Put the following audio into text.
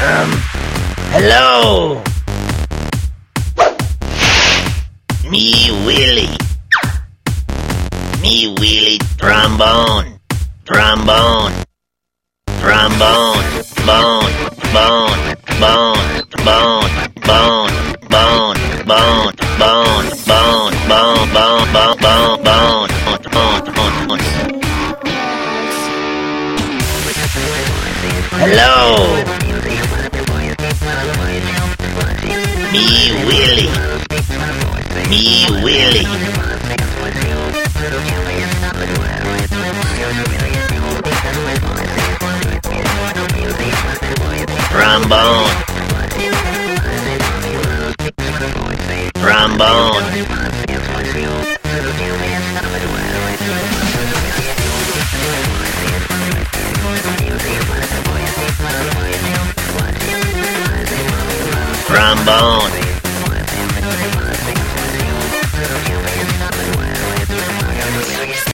Hello? Me Willie. Me Willie trombone. Trombone. Trombone. Bone. Bone. Bone. Bone. Bone. Bone. Bone. Bone. Bone. Bone. Bone. Bone. Bone. Bone. Hello? Me Willie. Me Willie. Trombone. Trombone. Trombone.